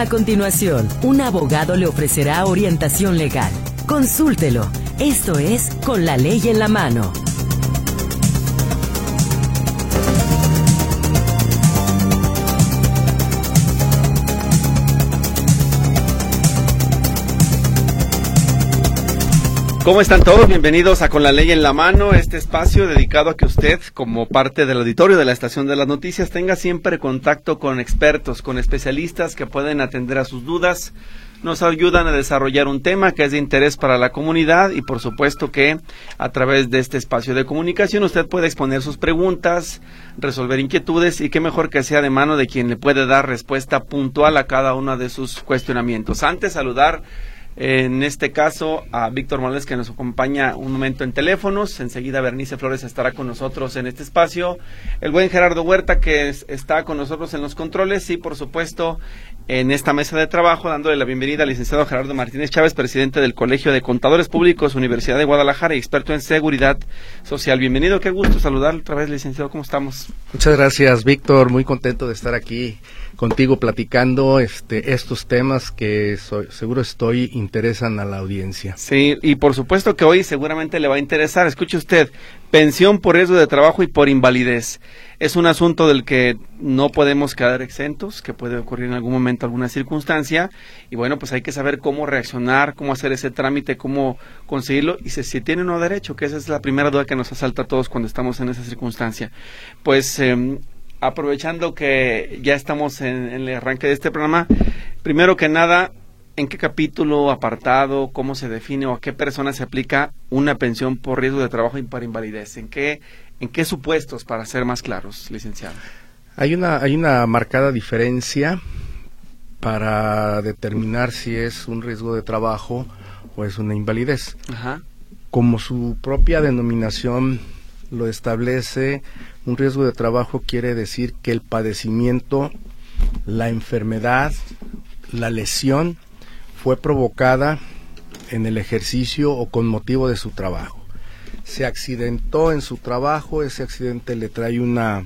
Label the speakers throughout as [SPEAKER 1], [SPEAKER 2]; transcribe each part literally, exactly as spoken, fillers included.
[SPEAKER 1] A continuación, un abogado le ofrecerá orientación legal. Consúltelo. Esto es Con la Ley en la Mano.
[SPEAKER 2] ¿Cómo están todos? Bienvenidos a Con la Ley en la Mano, este espacio dedicado a que usted, como parte del auditorio de la Estación de las Noticias, tenga siempre contacto con expertos, con especialistas que pueden atender a sus dudas, nos ayudan a desarrollar un tema que es de interés para la comunidad y por supuesto que a través de este espacio de comunicación usted puede exponer sus preguntas, resolver inquietudes y qué mejor que sea de mano de quien le puede dar respuesta puntual a cada uno de sus cuestionamientos. Antes, saludar en este caso a Víctor Morales, que nos acompaña un momento en teléfonos. Enseguida Bernice Flores estará con nosotros en este espacio. El buen Gerardo Huerta, que es, está con nosotros en los controles y por supuesto en esta mesa de trabajo, dándole la bienvenida al licenciado Gerardo Martínez Chávez, presidente del Colegio de Contadores Públicos, Universidad de Guadalajara y experto en seguridad social. Bienvenido, qué gusto saludarlo otra vez, licenciado, ¿cómo estamos?
[SPEAKER 3] Muchas gracias, Víctor, muy contento de estar aquí contigo platicando este estos temas que soy, seguro estoy interesan a la audiencia.
[SPEAKER 2] Sí, y por supuesto que hoy seguramente le va a interesar. Escuche usted, pensión por riesgo de trabajo y por invalidez. Es un asunto del que no podemos quedar exentos, que puede ocurrir en algún momento alguna circunstancia, y bueno, pues hay que saber cómo reaccionar, cómo hacer ese trámite, cómo conseguirlo, y si, si tiene uno derecho, que esa es la primera duda que nos asalta a todos cuando estamos en esa circunstancia. Pues eh, aprovechando que ya estamos en, en el arranque de este programa, primero que nada, ¿en qué capítulo, apartado, cómo se define o a qué persona se aplica una pensión por riesgo de trabajo y para invalidez? ¿En qué, en qué supuestos, para ser más claros, licenciado?
[SPEAKER 3] Hay una, hay una marcada diferencia para determinar si es un riesgo de trabajo o es una invalidez.
[SPEAKER 2] Ajá.
[SPEAKER 3] Como su propia denominación lo establece, un riesgo de trabajo quiere decir que el padecimiento, la enfermedad, la lesión fue provocada en el ejercicio o con motivo de su trabajo. Se accidentó en su trabajo, ese accidente le trae una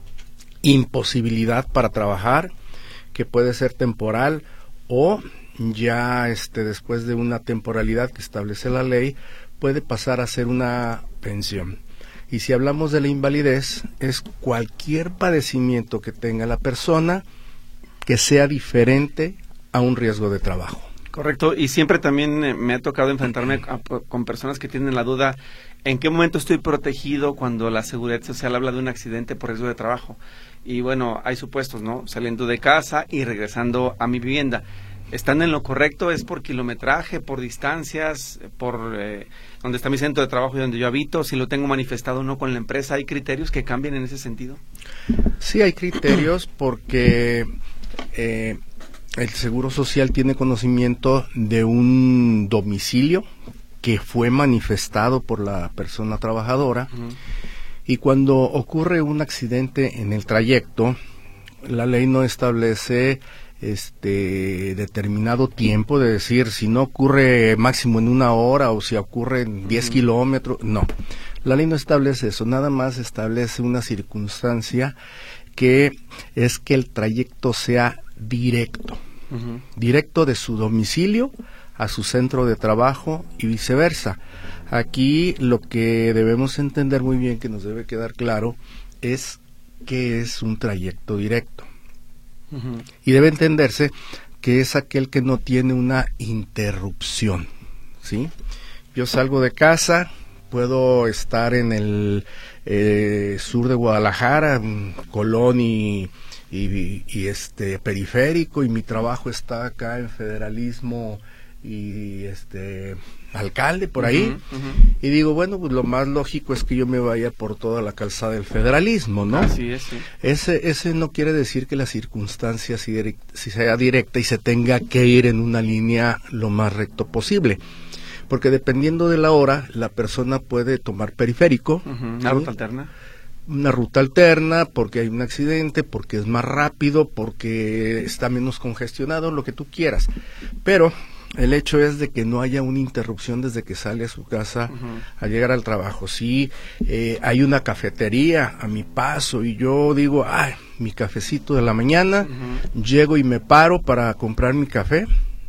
[SPEAKER 3] imposibilidad para trabajar, que puede ser temporal o ya este después de una temporalidad que establece la ley, puede pasar a ser una pensión. Y si hablamos de la invalidez, es cualquier padecimiento que tenga la persona que sea diferente a un riesgo de trabajo.
[SPEAKER 2] Correcto, y siempre también eh, me ha tocado enfrentarme a, con personas que tienen la duda, ¿en qué momento estoy protegido cuando la Seguridad Social habla de un accidente por riesgo de trabajo? Y bueno, hay supuestos, ¿no? Saliendo de casa y regresando a mi vivienda. ¿Están en lo correcto? ¿Es por kilometraje, por distancias, por eh, donde está mi centro de trabajo y donde yo habito? Si lo tengo manifestado o no con la empresa, ¿hay criterios que cambien en ese sentido?
[SPEAKER 3] Sí, hay criterios porque eh, el Seguro Social tiene conocimiento de un domicilio que fue manifestado por la persona trabajadora. Uh-huh. Y cuando ocurre un accidente en el trayecto, la ley no establece este determinado tiempo de decir si no ocurre máximo en una hora o si ocurre en diez uh-huh. kilómetros, no, la ley no establece eso, nada más establece una circunstancia que es que el trayecto sea directo, uh-huh. directo de su domicilio a su centro de trabajo y viceversa. Aquí lo que debemos entender muy bien, que nos debe quedar claro, es que es un trayecto directo. Uh-huh. Y debe entenderse que es aquel que no tiene una interrupción, ¿sí? Yo salgo de casa, puedo estar en el eh, sur de Guadalajara, Colón y, y, y este Periférico, y mi trabajo está acá en Federalismo y este Alcalde, por ahí, uh-huh, uh-huh. y digo, bueno, pues lo más lógico es que yo me vaya por toda la calzada del Federalismo, ¿no?
[SPEAKER 2] Así es, sí.
[SPEAKER 3] Ese, ese no quiere decir que la circunstancia si, direct, si sea directa y se tenga que ir en una línea lo más recto posible, porque dependiendo de la hora, la persona puede tomar periférico.
[SPEAKER 2] Uh-huh. ¿Una ruta alterna?
[SPEAKER 3] Una ruta alterna, porque hay un accidente, porque es más rápido, porque está menos congestionado, lo que tú quieras, pero el hecho es de que no haya una interrupción desde que sale a su casa uh-huh. al llegar al trabajo. Si eh, hay una cafetería a mi paso y yo digo, ay, mi cafecito de la mañana, uh-huh. llego y me paro para comprar mi café,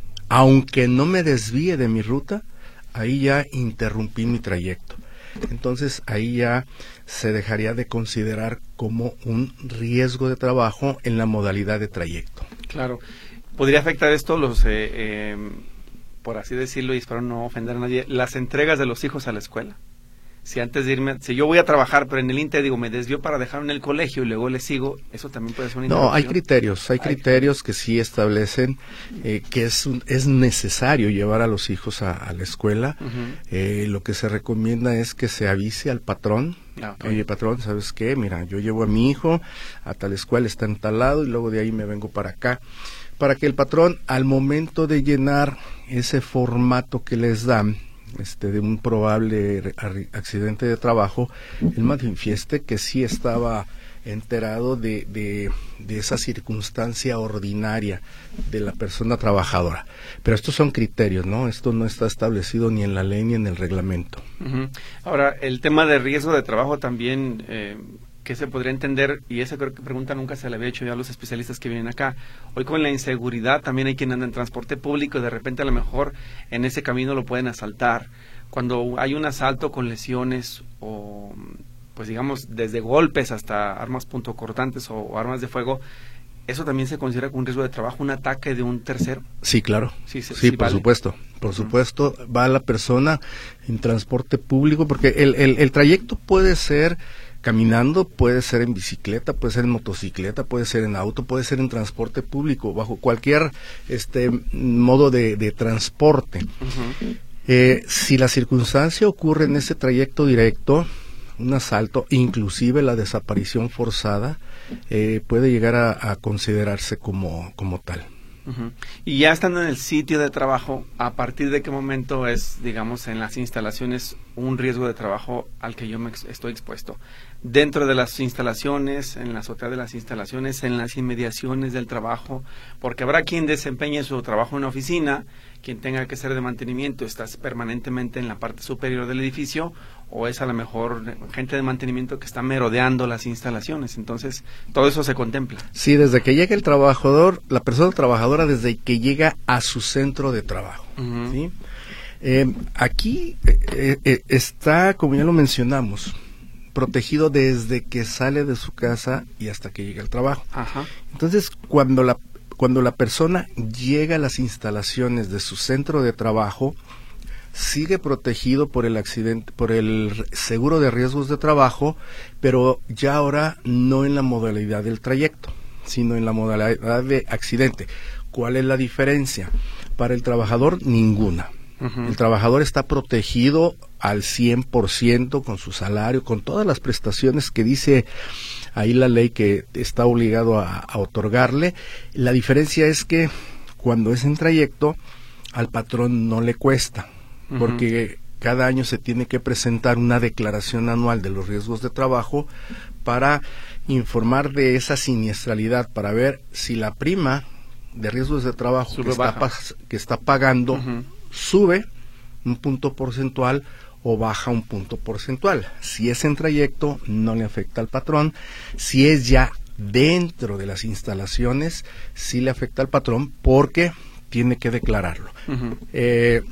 [SPEAKER 3] aunque no me desvíe de mi ruta, ahí ya interrumpí mi trayecto. Entonces ahí ya se dejaría de considerar como un riesgo de trabajo en la modalidad de trayecto.
[SPEAKER 2] Claro. ¿Podría afectar esto los, eh, eh, por así decirlo, y espero no ofender a nadie, las entregas de los hijos a la escuela? Si antes de irme, si yo voy a trabajar, pero en el Inter digo, me desvío para dejar en el colegio y luego le sigo, eso también puede ser una interrupción.
[SPEAKER 3] No, hay criterios, hay, hay criterios que sí establecen eh, que es un, es necesario llevar a los hijos a, a la escuela. Uh-huh. Eh, lo que se recomienda es que se avise al patrón. Ah, okay. Oye, patrón, ¿sabes qué? Mira, yo llevo a mi hijo a tal escuela, está en tal lado, y luego de ahí me vengo para acá. Para que el patrón, al momento de llenar ese formato que les dan, este de un probable accidente de trabajo, él manifieste que sí estaba enterado de, de, de esa circunstancia ordinaria de la persona trabajadora. Pero estos son criterios, ¿no? Esto no está establecido ni en la ley ni en el reglamento.
[SPEAKER 2] Uh-huh. Ahora, el tema de riesgo de trabajo también, eh, ¿qué se podría entender? Y esa creo que pregunta nunca se le había hecho ya a los especialistas que vienen acá. Hoy con la inseguridad también hay quien anda en transporte público y de repente a lo mejor en ese camino lo pueden asaltar. Cuando hay un asalto con lesiones o, pues digamos, desde golpes hasta armas puntocortantes o, o armas de fuego, ¿eso también se considera como un riesgo de trabajo, un ataque de un tercero?
[SPEAKER 3] Sí, claro. Sí, sí, sí, sí por vale. supuesto. Por uh-huh. supuesto, va la persona en transporte público, porque el, el, el trayecto puede ser caminando, puede ser en bicicleta, puede ser en motocicleta, puede ser en auto, puede ser en transporte público, bajo cualquier este modo de, de transporte. Uh-huh. Eh, si la circunstancia ocurre en ese trayecto directo, un asalto, inclusive la desaparición forzada, eh, puede llegar a, a considerarse como, como tal.
[SPEAKER 2] Uh-huh. Y ya estando en el sitio de trabajo, ¿a partir de qué momento es, digamos, en las instalaciones un riesgo de trabajo al que yo me ex- estoy expuesto? Dentro de las instalaciones, en la azotea de las instalaciones, en las inmediaciones del trabajo, porque habrá quien desempeñe su trabajo en una oficina, quien tenga que ser de mantenimiento, estás permanentemente en la parte superior del edificio, o es a lo mejor gente de mantenimiento que está merodeando las instalaciones. Entonces, todo eso se contempla.
[SPEAKER 3] Sí, desde que llega el trabajador, la persona trabajadora, desde que llega a su centro de trabajo. Uh-huh. ¿Sí? Eh, aquí eh, eh, está, como ya lo mencionamos, protegido desde que sale de su casa y hasta que llega al trabajo. Ajá. Entonces, cuando la cuando la persona llega a las instalaciones de su centro de trabajo, sigue protegido por el accidente, por el seguro de riesgos de trabajo, pero ya ahora no en la modalidad del trayecto, sino en la modalidad de accidente. ¿Cuál es la diferencia? Para el trabajador, ninguna. Uh-huh. El trabajador está protegido al cien por ciento con su salario, con todas las prestaciones que dice ahí la ley que está obligado a, a otorgarle. La diferencia es que cuando es en trayecto, al patrón no le cuesta, uh-huh. porque cada año se tiene que presentar una declaración anual de los riesgos de trabajo para informar de esa siniestralidad, para ver si la prima de riesgos de trabajo que está, que está pagando uh-huh. sube un punto porcentual o baja un punto porcentual. Si es en trayecto, no le afecta al patrón. Si es ya dentro de las instalaciones, sí le afecta al patrón porque tiene que declararlo. Uh-huh. Eh,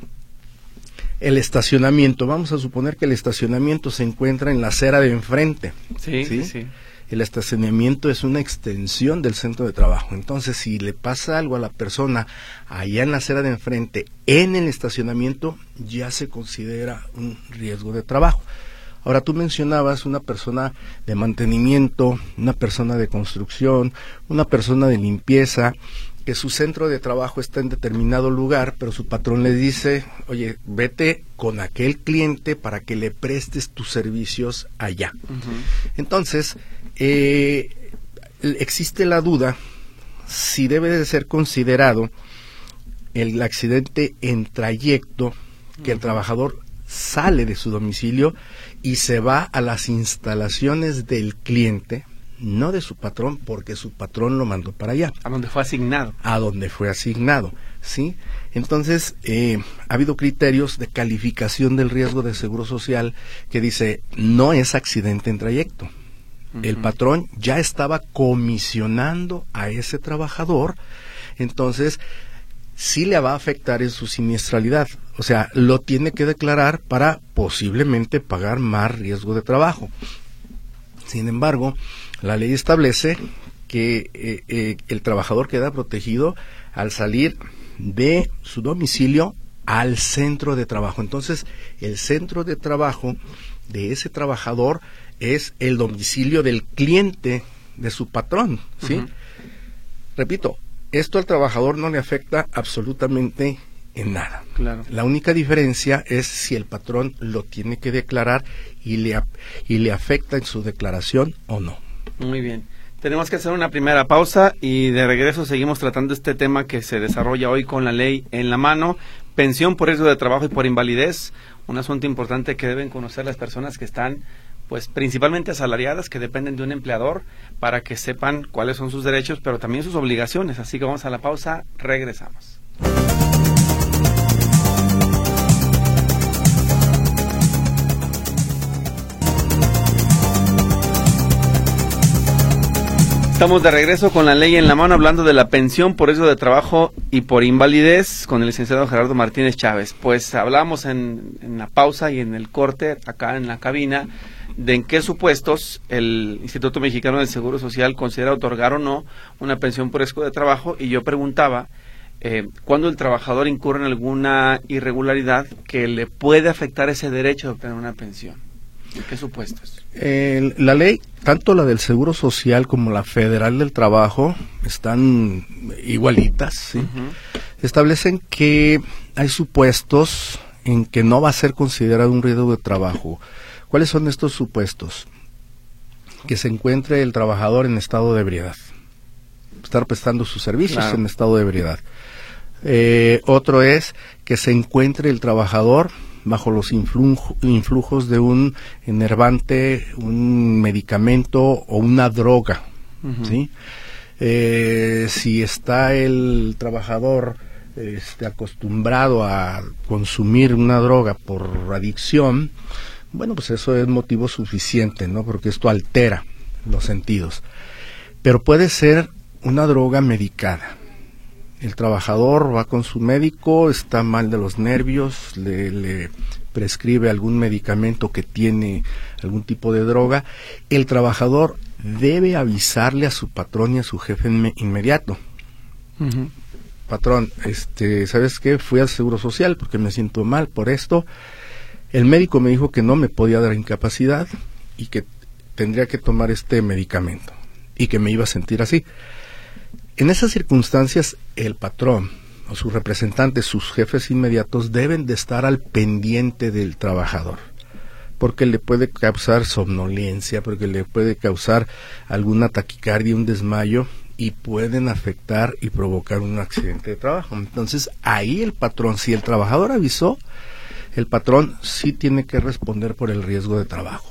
[SPEAKER 3] el estacionamiento, vamos a suponer que el estacionamiento se encuentra en la acera de enfrente.
[SPEAKER 2] Sí, sí, sí.
[SPEAKER 3] El estacionamiento es una extensión del centro de trabajo. Entonces, si le pasa algo a la persona allá en la acera de enfrente, en el estacionamiento, ya se considera un riesgo de trabajo. Ahora, tú mencionabas una persona de mantenimiento, una persona de construcción, una persona de limpieza, que su centro de trabajo está en determinado lugar, pero su patrón le dice, oye, vete con aquel cliente para que le prestes tus servicios allá. Uh-huh. Entonces, eh, existe la duda si debe de ser considerado el accidente en trayecto, que uh-huh. el trabajador sale de su domicilio y se va a las instalaciones del cliente, no de su patrón, porque su patrón lo mandó para allá.
[SPEAKER 2] A donde fue asignado.
[SPEAKER 3] A donde fue asignado, ¿sí? Entonces, eh, ha habido criterios de calificación del riesgo de seguro social que dice, no es accidente en trayecto. Uh-huh. El patrón ya estaba comisionando a ese trabajador, entonces sí le va a afectar en su siniestralidad. O sea, lo tiene que declarar para posiblemente pagar más riesgo de trabajo. Sin embargo, la ley establece que eh, eh, el trabajador queda protegido al salir de su domicilio al centro de trabajo. Entonces, el centro de trabajo de ese trabajador es el domicilio del cliente de su patrón, ¿sí? Uh-huh. Repito, esto al trabajador no le afecta absolutamente en nada.
[SPEAKER 2] Claro.
[SPEAKER 3] La única diferencia es si el patrón lo tiene que declarar y le, y le afecta en su declaración o no.
[SPEAKER 2] Muy bien. Tenemos que hacer una primera pausa y de regreso seguimos tratando este tema que se desarrolla hoy con la ley en la mano, pensión por riesgo de trabajo y por invalidez, un asunto importante que deben conocer las personas que están, pues principalmente asalariadas, que dependen de un empleador, para que sepan cuáles son sus derechos, pero también sus obligaciones. Así que vamos a la pausa, regresamos. Estamos de regreso con la ley en la mano, hablando de la pensión por riesgo de trabajo y por invalidez con el licenciado Gerardo Martínez Chávez. Pues hablamos en, en la pausa y en el corte, acá en la cabina, de en qué supuestos el Instituto Mexicano del Seguro Social considera otorgar o no una pensión por riesgo de trabajo, y yo preguntaba eh, cuándo el trabajador incurre en alguna irregularidad que le puede afectar ese derecho de obtener una pensión. ¿En qué supuestos?
[SPEAKER 3] Eh, la ley, tanto la del Seguro Social como la Federal del Trabajo, están igualitas, ¿sí? Uh-huh. Establecen que hay supuestos en que no va a ser considerado un riesgo de trabajo. ¿Cuáles son estos supuestos? Que se encuentre el trabajador en estado de ebriedad, estar prestando sus servicios claro. en estado de ebriedad. Eh, otro es que se encuentre el trabajador bajo los influjo, influjos de un enervante, un medicamento o una droga, uh-huh. ¿sí? Eh, si está el trabajador este, acostumbrado a consumir una droga por adicción, bueno, pues eso es motivo suficiente, ¿no? Porque esto altera los sentidos. Pero puede ser una droga medicada. El trabajador va con su médico, está mal de los nervios, le, le prescribe algún medicamento que tiene algún tipo de droga. El trabajador debe avisarle a su patrón y a su jefe inme- inmediato. Uh-huh. Patrón, este, ¿sabes qué? Fui al Seguro Social porque me siento mal por esto. El médico me dijo que no me podía dar incapacidad y que tendría que tomar este medicamento y que me iba a sentir así. En esas circunstancias, el patrón o sus representantes, sus jefes inmediatos, deben de estar al pendiente del trabajador, porque le puede causar somnolencia, porque le puede causar alguna taquicardia, un desmayo, y pueden afectar y provocar un accidente de trabajo. Entonces, ahí el patrón, si el trabajador avisó, el patrón sí tiene que responder por el riesgo de trabajo.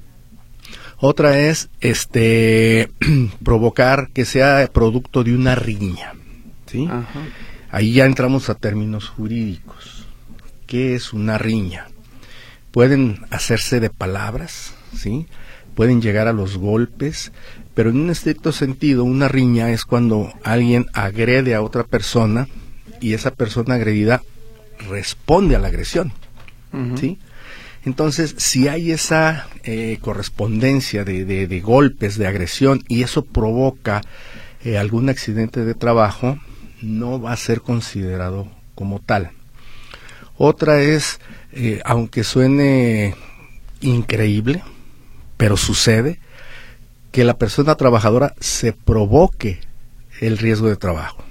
[SPEAKER 3] Otra es este provocar que sea producto de una riña, ¿sí? Ajá. Ahí ya entramos a términos jurídicos. ¿Qué es una riña? Pueden hacerse de palabras, ¿sí? Pueden llegar a los golpes, pero en un estricto sentido, una riña es cuando alguien agrede a otra persona y esa persona agredida responde a la agresión, uh-huh. ¿sí? Entonces, si hay esa eh, correspondencia de, de, de golpes, de agresión, y eso provoca eh, algún accidente de trabajo, no va a ser considerado como tal. Otra es, eh, aunque suene increíble, pero sucede, que la persona trabajadora se provoque el riesgo de trabajo.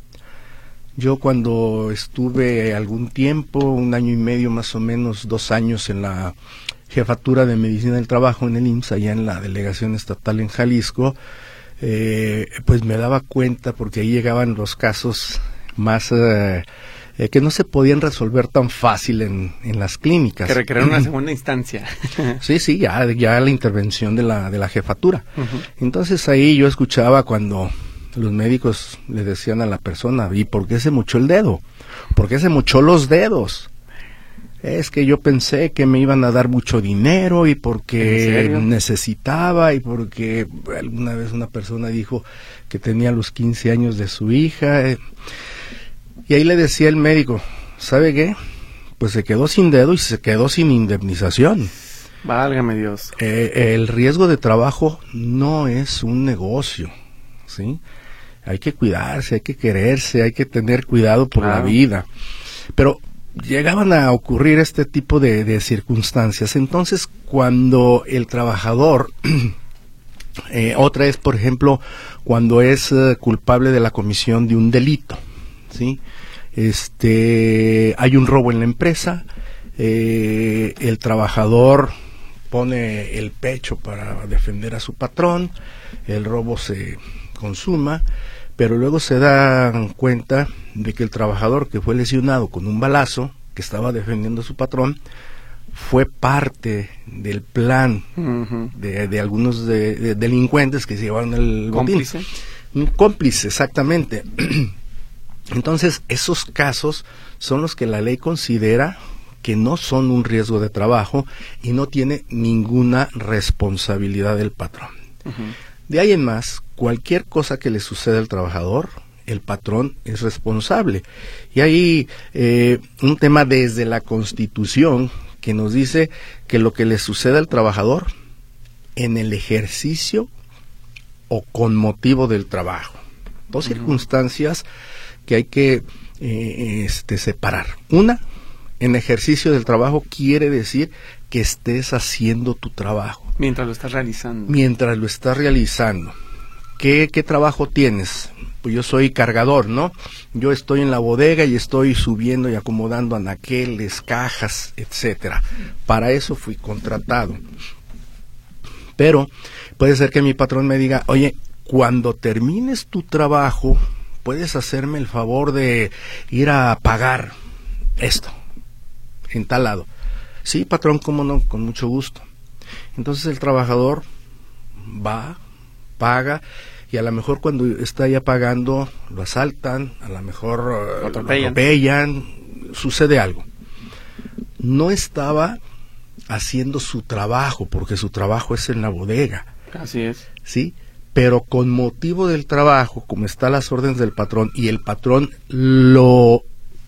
[SPEAKER 3] Yo cuando estuve algún tiempo, un año y medio más o menos, dos años en la jefatura de medicina del trabajo en el I M S S, allá en la delegación estatal en Jalisco, eh, pues me daba cuenta, porque ahí llegaban los casos más eh, eh, que no se podían resolver tan fácil en, en las clínicas.
[SPEAKER 2] Que requerían una segunda instancia.
[SPEAKER 3] Sí, sí, ya, ya la intervención de la, de la jefatura.
[SPEAKER 2] Uh-huh.
[SPEAKER 3] Entonces ahí yo escuchaba cuando los médicos le decían a la persona, ¿y por qué se mochó el dedo? ¿Por qué se mochó los dedos? Es que yo pensé que me iban a dar mucho dinero y porque necesitaba y porque alguna vez una persona dijo que tenía los quince años de su hija. Eh, y ahí le decía el médico, ¿sabe qué? Pues se quedó sin dedo y se quedó sin indemnización.
[SPEAKER 2] Válgame Dios.
[SPEAKER 3] Eh, el riesgo de trabajo no es un negocio, ¿sí? Hay que cuidarse, hay que quererse, hay que tener cuidado por claro. la vida. Pero llegaban a ocurrir este tipo de, de circunstancias. Entonces, cuando el trabajador, eh, otra es, por ejemplo, cuando es uh, culpable de la comisión de un delito, ¿sí? Este, hay un robo en la empresa, eh, el trabajador pone el pecho para defender a su patrón, el robo se consuma, pero luego se dan cuenta de que el trabajador que fue lesionado con un balazo, que estaba defendiendo a su patrón, fue parte del plan uh-huh. de, de algunos de, de delincuentes que se llevaron el
[SPEAKER 2] ¿Cómplice?
[SPEAKER 3] botín. Un cómplice, exactamente. Entonces, esos casos son los que la ley considera que no son un riesgo de trabajo y no tiene ninguna responsabilidad del patrón. Uh-huh. De ahí en más, cualquier cosa que le suceda al trabajador, el patrón es responsable. Y hay eh, un tema desde la Constitución que nos dice que lo que le suceda al trabajador en el ejercicio o con motivo del trabajo. Dos uh-huh. circunstancias que hay que eh, este, separar. Una, en ejercicio del trabajo quiere decir que estés haciendo tu trabajo.
[SPEAKER 2] Mientras lo estás realizando.
[SPEAKER 3] Mientras lo estás realizando. ¿Qué, qué trabajo tienes? Pues yo soy cargador, ¿no? Yo estoy en la bodega y estoy subiendo y acomodando anaqueles, cajas, etcétera. Para eso fui contratado. Pero puede ser que mi patrón me diga, oye, cuando termines tu trabajo, puedes hacerme el favor de ir a pagar esto en tal lado. Sí, patrón, cómo no, con mucho gusto. Entonces el trabajador va, paga, y a lo mejor cuando está ya pagando lo asaltan, a lo mejor uh, lo atropellan. lo atropellan, sucede algo. No estaba haciendo su trabajo, porque su trabajo es en la bodega.
[SPEAKER 2] Así es.
[SPEAKER 3] ¿Sí? Pero con motivo del trabajo, como están las órdenes del patrón, y el patrón lo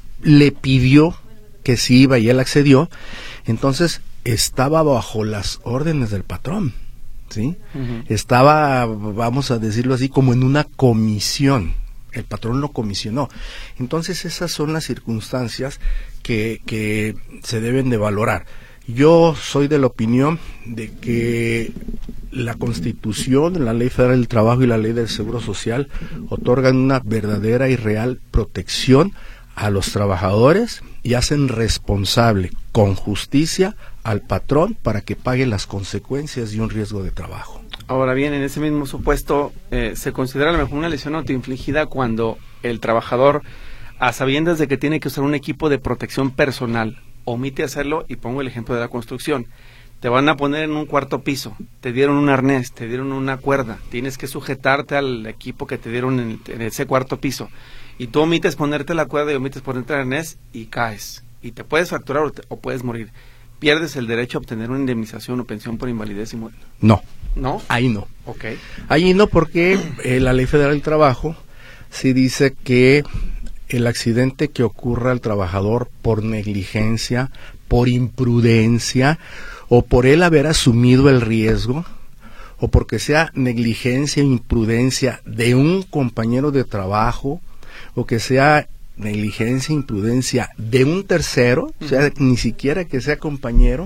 [SPEAKER 3] le pidió que sí iba y él accedió, entonces estaba bajo las órdenes del patrón, ¿sí? Uh-huh. Estaba, vamos a decirlo así, como en una comisión. El patrón lo comisionó. Entonces esas son las circunstancias que, que se deben de valorar. Yo soy de la opinión de que la Constitución, la Ley Federal del Trabajo y la Ley del Seguro Social otorgan una verdadera y real protección a los trabajadores y hacen responsable con justicia al patrón para que pague las consecuencias de un riesgo de trabajo.
[SPEAKER 2] Ahora bien, en ese mismo supuesto, eh, se considera a lo mejor una lesión autoinfligida cuando el trabajador, a sabiendas de que tiene que usar un equipo de protección personal, omite hacerlo. Y pongo el ejemplo de la construcción. Te van a poner en un cuarto piso, te dieron un arnés, te dieron una cuerda, tienes que sujetarte al equipo que te dieron en, en ese cuarto piso, y tú omites ponerte la cuerda y omites ponerte el arnés y caes, y te puedes fracturar o, te, o puedes morir. ¿Pierdes el derecho a obtener una indemnización o pensión por invalidez y muerte?
[SPEAKER 3] No.
[SPEAKER 2] ¿No?
[SPEAKER 3] Ahí no.
[SPEAKER 2] Ok.
[SPEAKER 3] Ahí no, porque eh, la Ley Federal del Trabajo sí dice que el accidente que ocurra al trabajador por negligencia, por imprudencia, o por él haber asumido el riesgo, o porque sea negligencia e imprudencia de un compañero de trabajo, o que sea negligencia e imprudencia de un tercero, uh-huh. o sea, ni siquiera que sea compañero,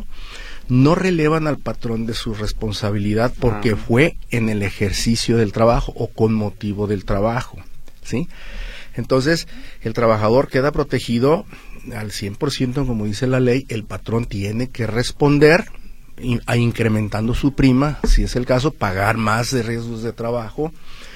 [SPEAKER 3] no relevan al patrón de su responsabilidad porque uh-huh. fue en el ejercicio del trabajo o con motivo del trabajo, ¿sí? Entonces, el trabajador queda protegido al cien por ciento, como dice la ley. El patrón tiene que responder in, a incrementando su prima, si es el caso, pagar más de riesgos de trabajo,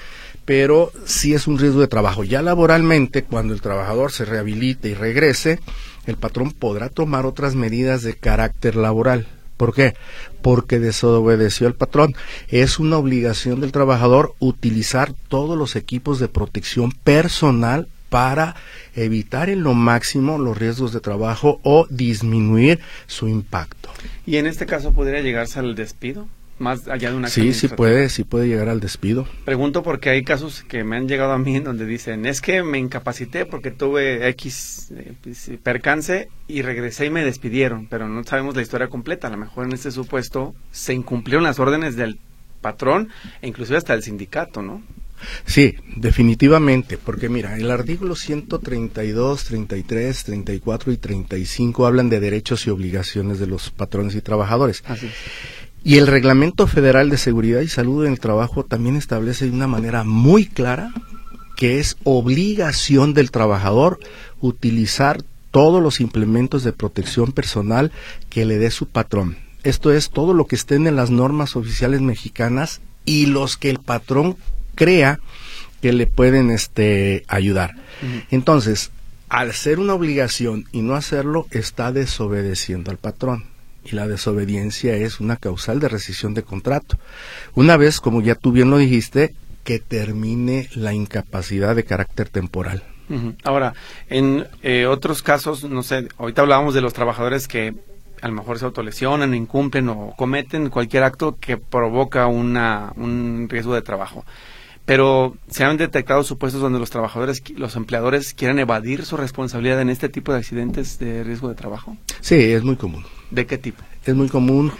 [SPEAKER 3] pero sí es un riesgo de trabajo. Ya laboralmente, cuando el trabajador se rehabilite y regrese, el patrón podrá tomar otras medidas de carácter laboral. ¿Por qué? Porque desobedeció al patrón. Es una obligación del trabajador utilizar todos los equipos de protección personal para evitar en lo máximo los riesgos de trabajo o disminuir su impacto.
[SPEAKER 2] ¿Y en este caso podría llegarse al despido? Más allá de una
[SPEAKER 3] Sí, sí puede, sí puede llegar al despido.
[SPEAKER 2] Pregunto porque hay casos que me han llegado a mí en donde dicen, es que me incapacité porque tuve X eh, percance y regresé y me despidieron, pero no sabemos la historia completa. A lo mejor en este supuesto se incumplieron las órdenes del patrón e inclusive hasta del sindicato, ¿no?
[SPEAKER 3] Sí, definitivamente, porque mira, el artículo ciento treinta y dos, treinta y tres, treinta y cuatro y treinta y cinco hablan de derechos y obligaciones de los patrones y trabajadores.
[SPEAKER 2] Así es.
[SPEAKER 3] Y el Reglamento Federal de Seguridad y Salud en el Trabajo también establece de una manera muy clara que es obligación del trabajador utilizar todos los implementos de protección personal que le dé su patrón. Esto es todo lo que estén en las normas oficiales mexicanas y los que el patrón crea que le pueden este ayudar. Uh-huh. Entonces, al ser una obligación y no hacerlo, está desobedeciendo al patrón. Y la desobediencia es una causal de rescisión de contrato. Una vez, como ya tú bien lo dijiste, que termine la incapacidad de carácter temporal.
[SPEAKER 2] Uh-huh. Ahora, en eh, otros casos, no sé, ahorita hablábamos de los trabajadores que a lo mejor se autolesionan, incumplen o cometen cualquier acto que provoca una, un riesgo de trabajo. Pero se han detectado supuestos donde los trabajadores, los empleadores quieren evadir su responsabilidad en este tipo de accidentes de riesgo de trabajo.
[SPEAKER 3] Sí, es muy común.
[SPEAKER 2] ¿De qué tipo?
[SPEAKER 3] Es muy común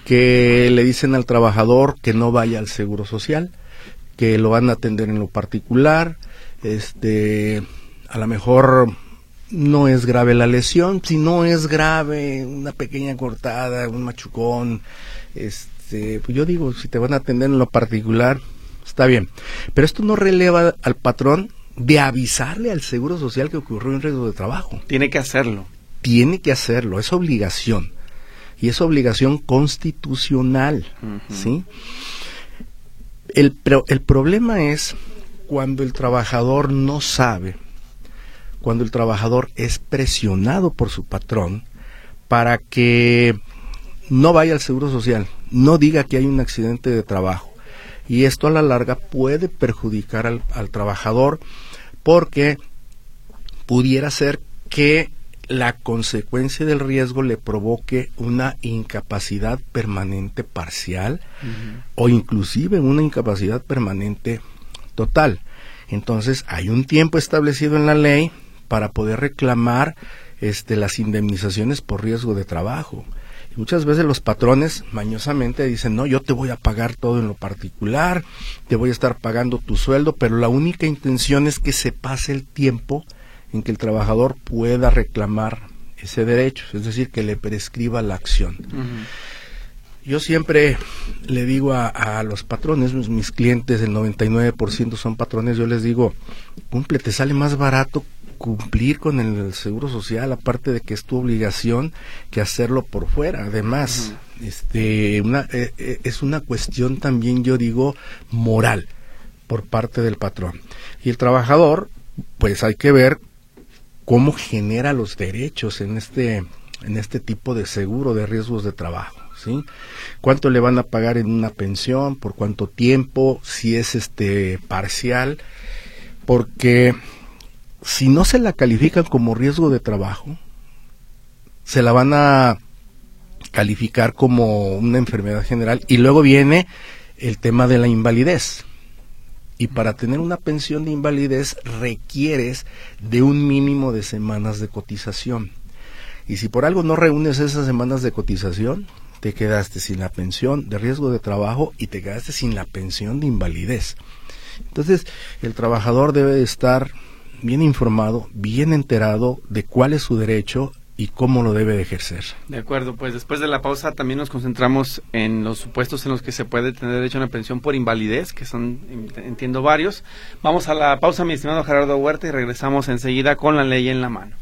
[SPEAKER 3] que le dicen al trabajador que no vaya al Seguro Social, que lo van a atender en lo particular, este, a lo mejor no es grave la lesión, si no es grave, una pequeña cortada, un machucón, este, pues yo digo, si te van a atender en lo particular, está bien. Pero esto no releva al patrón de avisarle al Seguro Social que ocurrió un riesgo de trabajo.
[SPEAKER 2] Tiene que hacerlo.
[SPEAKER 3] Tiene que hacerlo, es obligación. Y es obligación constitucional, uh-huh. ¿sí? El, pro, el problema es cuando el trabajador no sabe, cuando el trabajador es presionado por su patrón para que no vaya al Seguro Social, no diga que hay un accidente de trabajo. Y esto a la larga puede perjudicar al, al trabajador porque pudiera ser que la consecuencia del riesgo le provoque una incapacidad permanente parcial uh-huh. o inclusive una incapacidad permanente total. Entonces hay un tiempo establecido en la ley para poder reclamar este, las indemnizaciones por riesgo de trabajo. Y muchas veces los patrones mañosamente dicen, no, yo te voy a pagar todo en lo particular, te voy a estar pagando tu sueldo, pero la única intención es que se pase el tiempo en que el trabajador pueda reclamar ese derecho, es decir, que le prescriba la acción. Uh-huh. Yo siempre le digo a, a los patrones, mis, mis clientes, el noventa y nueve por ciento son patrones, yo les digo, cumple, te sale más barato cumplir con el Seguro Social, aparte de que es tu obligación, que hacerlo por fuera. Además, uh-huh. este, una, eh, es una cuestión también, yo digo, moral por parte del patrón. Y el trabajador, pues hay que ver cómo genera los derechos en este en este tipo de seguro de riesgos de trabajo, ¿sí? ¿Cuánto le van a pagar en una pensión? ¿Por cuánto tiempo? Si es este parcial, porque si no se la califican como riesgo de trabajo, se la van a calificar como una enfermedad general y luego viene el tema de la invalidez. Y para tener una pensión de invalidez requieres de un mínimo de semanas de cotización. Y si por algo no reúnes esas semanas de cotización, te quedaste sin la pensión de riesgo de trabajo y te quedaste sin la pensión de invalidez. Entonces, el trabajador debe estar bien informado, bien enterado de cuál es su derecho y cómo lo debe de ejercer.
[SPEAKER 2] De acuerdo, pues después de la pausa también nos concentramos en los supuestos en los que se puede tener derecho a una pensión por invalidez, que son, entiendo, varios. Vamos a la pausa, mi estimado Gerardo Huerta, y regresamos enseguida con la ley en la mano.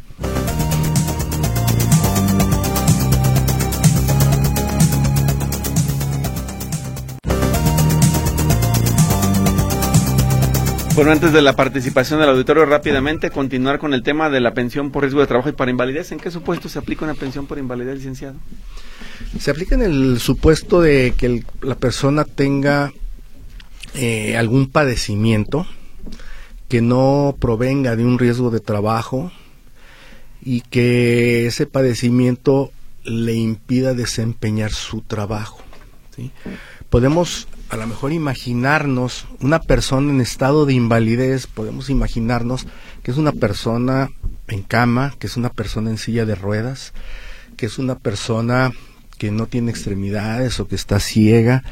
[SPEAKER 2] Bueno, antes de la participación del auditorio, rápidamente, continuar con el tema de la pensión por riesgo de trabajo y para invalidez. ¿En qué supuesto se aplica una pensión por invalidez, licenciado?
[SPEAKER 3] Se aplica en el supuesto de que el, la persona tenga eh, algún padecimiento que no provenga de un riesgo de trabajo y que ese padecimiento le impida desempeñar su trabajo, ¿sí? Podemos a lo mejor imaginarnos una persona en estado de invalidez, podemos imaginarnos que es una persona en cama, que es una persona en silla de ruedas, que es una persona que no tiene extremidades o que está ciega,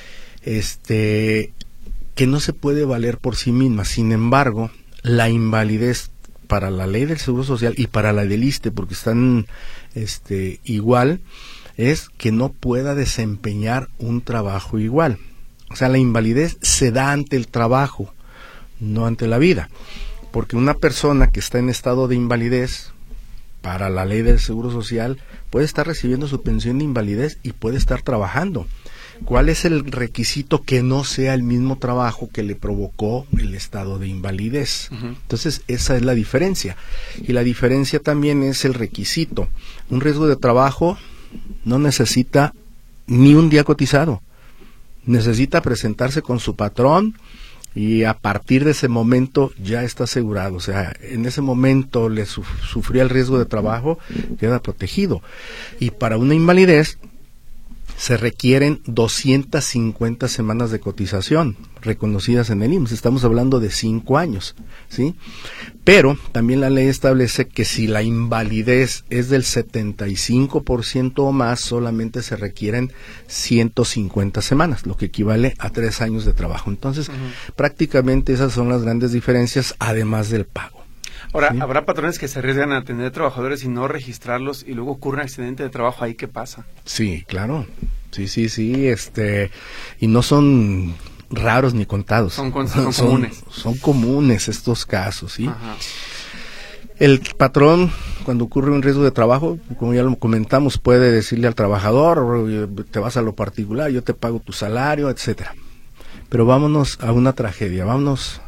[SPEAKER 3] este, que no se puede valer por sí misma. Sin embargo, la invalidez para la ley del Seguro Social y para la del ISSSTE, porque están este, igual, es que no pueda desempeñar un trabajo igual. O sea, la invalidez se da ante el trabajo, no ante la vida. Porque una persona que está en estado de invalidez, para la ley del Seguro Social, puede estar recibiendo su pensión de invalidez y puede estar trabajando. ¿Cuál es el requisito? Que no sea el mismo trabajo que le provocó el estado de invalidez. Uh-huh. Entonces, esa es la diferencia. Y la diferencia también es el requisito. Un riesgo de trabajo no necesita ni un día cotizado. Necesita presentarse con su patrón y a partir de ese momento ya está asegurado. O sea, en ese momento le su- sufrió el riesgo de trabajo, queda protegido. Y para una invalidez se requieren doscientas cincuenta semanas de cotización reconocidas en el I M S S. Estamos hablando de cinco años, ¿sí? Pero también la ley establece que si la invalidez es del setenta y cinco por ciento o más, solamente se requieren ciento cincuenta semanas, lo que equivale a tres años de trabajo. Entonces, uh-huh. prácticamente esas son las grandes diferencias, además del pago.
[SPEAKER 2] Ahora,
[SPEAKER 3] ¿sí?
[SPEAKER 2] ¿Habrá patrones que se arriesgan a atender trabajadores y no registrarlos y luego ocurre un accidente de trabajo? ¿Ahí qué pasa?
[SPEAKER 3] Sí, claro. Sí, sí, sí. Este, y no son raros ni contados.
[SPEAKER 2] Son, con, son, son comunes.
[SPEAKER 3] Son comunes estos casos, ¿sí?
[SPEAKER 2] Ajá.
[SPEAKER 3] El patrón, cuando ocurre un riesgo de trabajo, como ya lo comentamos, puede decirle al trabajador, te vas a lo particular, yo te pago tu salario, etcétera. Pero vámonos a una tragedia, vámonos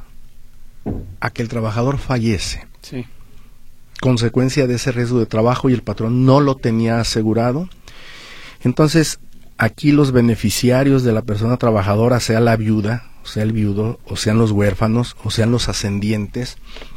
[SPEAKER 3] a que el trabajador fallece.
[SPEAKER 2] Sí.
[SPEAKER 3] Consecuencia de ese riesgo de trabajo y el patrón no lo tenía asegurado. Entonces, aquí los beneficiarios de la persona trabajadora, sea la viuda, o sea el viudo, o sean los huérfanos, o sean los ascendientes,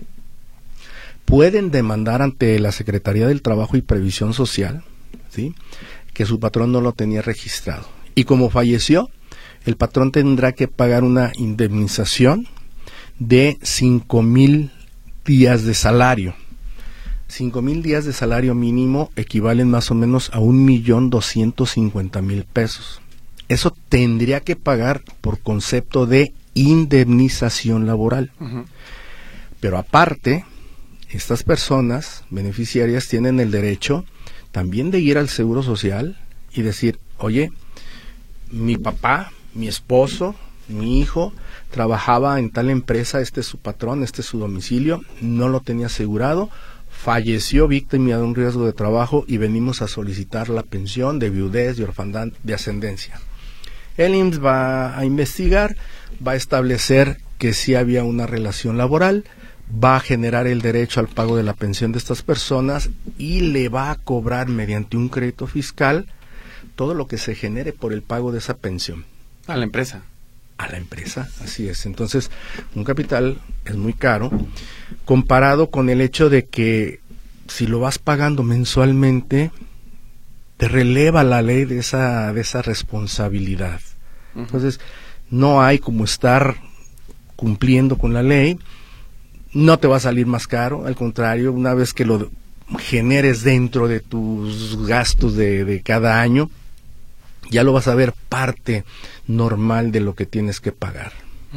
[SPEAKER 3] pueden demandar ante la Secretaría del Trabajo y Previsión Social, ¿sí?, que su patrón no lo tenía registrado. Y como falleció, el patrón tendrá que pagar una indemnización de cinco mil días de salario. Cinco mil días de salario mínimo equivalen más o menos a un millón doscientos cincuenta mil pesos. Eso tendría que pagar por concepto de indemnización laboral. Uh-huh. Pero aparte, estas personas beneficiarias tienen el derecho también de ir al Seguro Social y decir, oye, mi papá, mi esposo, mi hijo trabajaba en tal empresa, este es su patrón, este es su domicilio, no lo tenía asegurado, falleció víctima de un riesgo de trabajo y venimos a solicitar la pensión de viudez, de orfandad, de ascendencia. El I M S S va a investigar, va a establecer que sí había una relación laboral, va a generar el derecho al pago de la pensión de estas personas y le va a cobrar mediante un crédito fiscal todo lo que se genere por el pago de esa pensión.
[SPEAKER 2] A la empresa.
[SPEAKER 3] A la empresa, así es. Entonces, un capital es muy caro comparado con el hecho de que si lo vas pagando mensualmente, te releva la ley de esa, de esa responsabilidad. Uh-huh. Entonces, no hay como estar cumpliendo con la ley, no te va a salir más caro, al contrario, una vez que lo generes dentro de tus gastos de, de cada año, ya lo vas a ver parte normal de lo que tienes que pagar.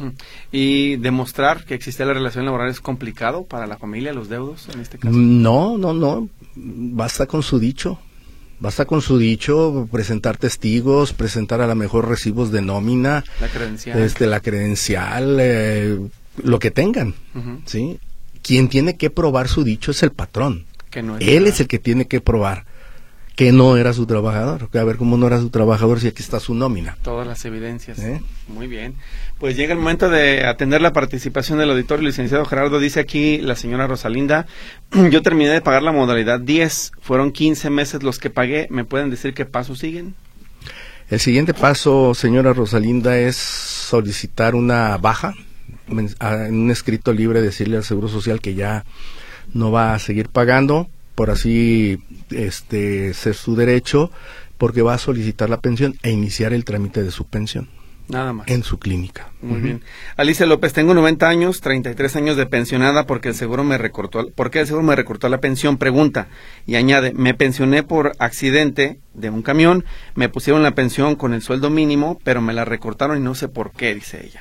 [SPEAKER 2] ¿Y demostrar que existe la relación laboral es complicado para la familia, los deudos en este caso?
[SPEAKER 3] No, no, no, basta con su dicho, basta con su dicho, presentar testigos, presentar a lo mejor recibos de nómina,
[SPEAKER 2] la credencial,
[SPEAKER 3] este, la credencial, eh, lo que tengan, uh-huh. ¿sí? Quien tiene que probar su dicho es el patrón, que no es Él verdad. Es el que tiene que probar que no era su trabajador. A ver cómo no era su trabajador si aquí está su nómina.
[SPEAKER 2] Todas las evidencias.
[SPEAKER 3] ¿Eh?
[SPEAKER 2] Muy bien. Pues llega el momento de atender la participación del auditorio. Licenciado Gerardo, dice aquí la señora Rosalinda, yo terminé de pagar la modalidad diez, fueron quince meses los que pagué, ¿me pueden decir qué pasos siguen?
[SPEAKER 3] El siguiente paso, señora Rosalinda, es solicitar una baja, en un escrito libre decirle al Seguro Social que ya no va a seguir pagando, por así este ser su derecho, porque va a solicitar la pensión e iniciar el trámite de su pensión.
[SPEAKER 2] Nada más.
[SPEAKER 3] En su clínica.
[SPEAKER 2] Muy uh-huh. bien. Alicia López, tengo noventa años, treinta y tres años de pensionada porque el seguro me recortó, porque el seguro me recortó la pensión, pregunta, y añade, me pensioné por accidente de un camión, me pusieron la pensión con el sueldo mínimo, pero me la recortaron y no sé por qué, dice ella.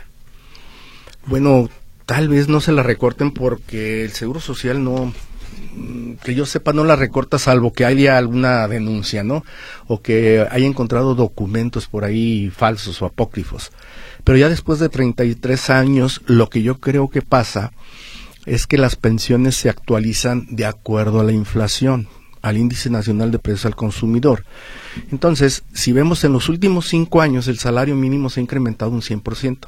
[SPEAKER 3] Bueno, tal vez no se la recorten porque el Seguro Social no, que yo sepa, no la recorta salvo que haya alguna denuncia, ¿no? O que haya encontrado documentos por ahí falsos o apócrifos. Pero ya después de treinta y tres años, lo que yo creo que pasa es que las pensiones se actualizan de acuerdo a la inflación, al Índice Nacional de Precios al Consumidor. Entonces, si vemos en los últimos cinco años, el salario mínimo se ha incrementado un cien por ciento.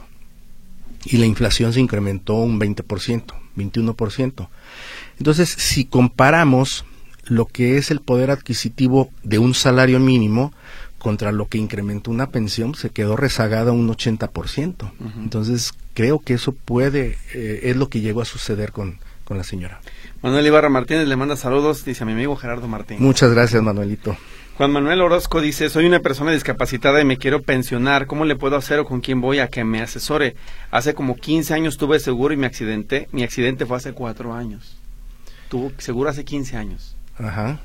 [SPEAKER 3] Y la inflación se incrementó un veinte por ciento, veintiuno por ciento. Entonces, si comparamos lo que es el poder adquisitivo de un salario mínimo contra lo que incrementó una pensión, se quedó rezagada un ochenta por ciento. Uh-huh. Entonces, creo que eso puede, eh, es lo que llegó a suceder con, con la señora.
[SPEAKER 2] Manuel Ibarra Martínez le manda saludos, dice a mi amigo Gerardo Martín.
[SPEAKER 3] Muchas gracias, Manuelito.
[SPEAKER 2] Juan Manuel Orozco dice, soy una persona discapacitada y me quiero pensionar, ¿cómo le puedo hacer o con quién voy a que me asesore? Hace como quince años tuve seguro y me accidenté, mi accidente fue hace cuatro años. Tuvo seguro hace quince años.
[SPEAKER 3] Ajá.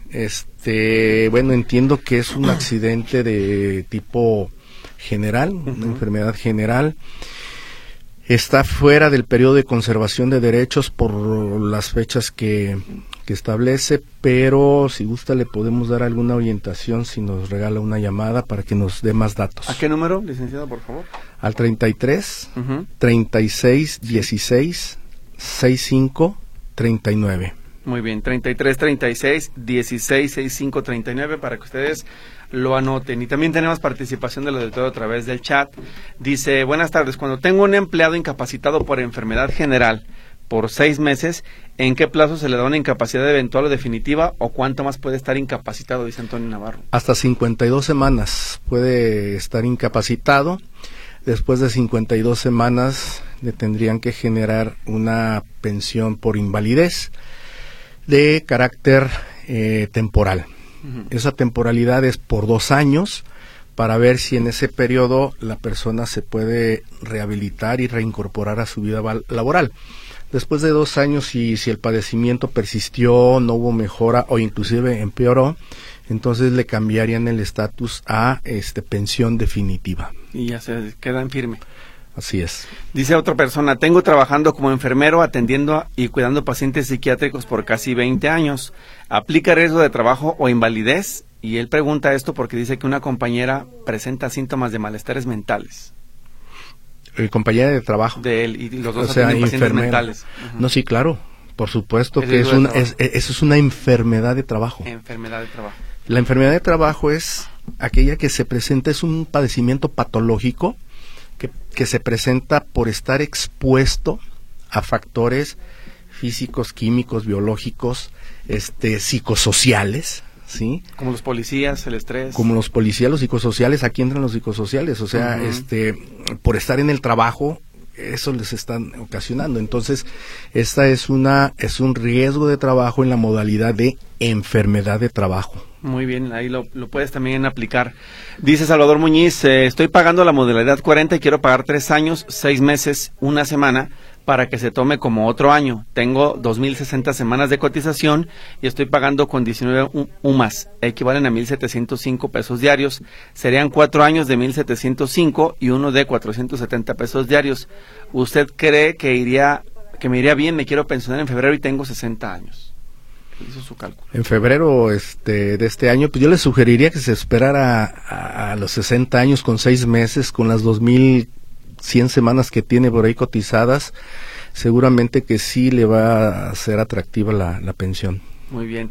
[SPEAKER 3] Este, bueno, entiendo que es un accidente de tipo general, uh-huh. una enfermedad general. Está fuera del periodo de conservación de derechos por las fechas que, que establece, pero si gusta le podemos dar alguna orientación si nos regala una llamada para que nos dé más datos.
[SPEAKER 2] ¿A qué número, licenciado, por favor?
[SPEAKER 3] Al treinta y tres,
[SPEAKER 2] uh-huh.
[SPEAKER 3] treinta y seis, dieciséis, sesenta y cinco, treinta y nueve.
[SPEAKER 2] Muy bien, treinta y tres, treinta y seis, dieciséis, sesenta y cinco, treinta y nueve para que ustedes lo anoten. Y también tenemos participación del auditorio a través del chat. Dice, buenas tardes, cuando tengo un empleado incapacitado por enfermedad general por seis meses, ¿en qué plazo se le da una incapacidad eventual o definitiva o cuánto más puede estar incapacitado? Dice Antonio Navarro.
[SPEAKER 3] Hasta cincuenta y dos semanas puede estar incapacitado. Después de cincuenta y dos semanas le tendrían que generar una pensión por invalidez de carácter eh, temporal. Uh-huh. Esa temporalidad es por dos años para ver si en ese periodo la persona se puede rehabilitar y reincorporar a su vida val- laboral. Después de dos años, y si el padecimiento persistió, no hubo mejora o inclusive empeoró, entonces le cambiarían el estatus a este pensión definitiva.
[SPEAKER 2] Y ya se queda en firme.
[SPEAKER 3] Así es.
[SPEAKER 2] Dice otra persona, tengo trabajando como enfermero, atendiendo y cuidando pacientes psiquiátricos por casi veinte años. ¿Aplica riesgo de trabajo o invalidez? Y él pregunta esto porque dice que una compañera presenta síntomas de malestares mentales.
[SPEAKER 3] El compañera de trabajo.
[SPEAKER 2] De él, y los dos
[SPEAKER 3] o sea,
[SPEAKER 2] atienden pacientes
[SPEAKER 3] enfermera.
[SPEAKER 2] mentales. Uh-huh.
[SPEAKER 3] No, sí, claro, por supuesto
[SPEAKER 2] ¿Es
[SPEAKER 3] que es
[SPEAKER 2] riesgo de
[SPEAKER 3] una,
[SPEAKER 2] trabajo?
[SPEAKER 3] es, eso es una enfermedad de trabajo.
[SPEAKER 2] Enfermedad de trabajo.
[SPEAKER 3] La enfermedad de trabajo es aquella que se presenta, es un padecimiento patológico que, que se presenta por estar expuesto a factores físicos, químicos, biológicos, este, psicosociales, ¿sí?
[SPEAKER 2] Como los policías, el estrés.
[SPEAKER 3] Como los policías, los psicosociales, aquí entran los psicosociales, o sea, uh-huh. este, por estar en el trabajo, eso les están ocasionando. Entonces, esta es una, es un riesgo de trabajo en la modalidad de enfermedad de trabajo.
[SPEAKER 2] Muy bien, ahí lo, lo puedes también aplicar. Dice Salvador Muñiz, eh, estoy pagando la modalidad cuarenta y quiero pagar tres años, seis meses, una semana, para que se tome como otro año. Tengo dos mil sesenta semanas de cotización y estoy pagando con diecinueve U M A S, equivalen a mil setecientos cinco pesos diarios. Serían cuatro años de mil setecientos cinco y uno de cuatrocientos setenta pesos diarios. ¿Usted cree que iría, que me iría bien? Me quiero pensionar en febrero y tengo sesenta años. Hizo su cálculo.
[SPEAKER 3] En febrero este, de este año, pues yo le sugeriría que se esperara a, a los sesenta años con seis meses, con las dos mil cien semanas que tiene por ahí cotizadas, seguramente que sí le va a ser atractiva la, la pensión.
[SPEAKER 2] Muy bien.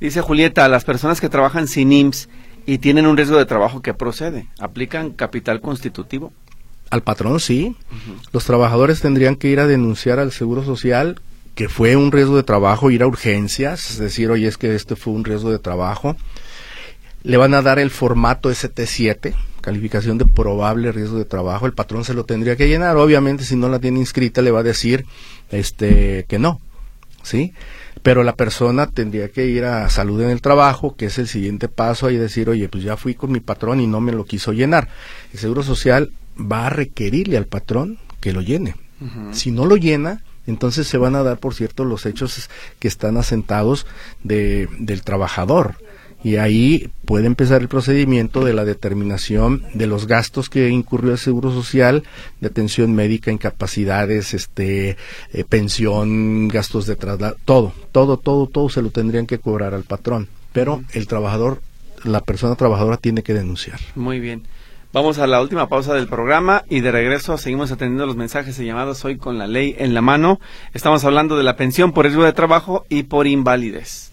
[SPEAKER 2] Dice Julieta, las personas que trabajan sin I M S S y tienen un riesgo de trabajo, ¿qué procede? ¿Aplican capital constitutivo?
[SPEAKER 3] Al patrón sí.
[SPEAKER 2] Uh-huh.
[SPEAKER 3] Los trabajadores tendrían que ir a denunciar al Seguro Social que fue un riesgo de trabajo, ir a urgencias, es decir, oye, es que este fue un riesgo de trabajo. Le van a dar el formato S T siete, calificación de probable riesgo de trabajo. El patrón se lo tendría que llenar. Obviamente, si no la tiene inscrita, le va a decir este que no, ¿sí? Pero la persona tendría que ir a salud en el trabajo, que es el siguiente paso, y decir, oye, pues ya fui con mi patrón y no me lo quiso llenar. El Seguro Social va a requerirle al patrón que lo llene. Uh-huh. Si no lo llena, entonces se van a dar, por cierto, los hechos que están asentados de, del trabajador. Y ahí puede empezar el procedimiento de la determinación de los gastos que incurrió el Seguro Social, de atención médica, incapacidades, este, eh, pensión, gastos de traslado, todo, todo, todo, todo se lo tendrían que cobrar al patrón. Pero el trabajador, la persona trabajadora tiene que denunciar.
[SPEAKER 2] Muy bien. Vamos a la última pausa del programa y de regreso seguimos atendiendo los mensajes y llamadas hoy con la ley en la mano. Estamos hablando de la pensión por riesgo de trabajo y por invalidez.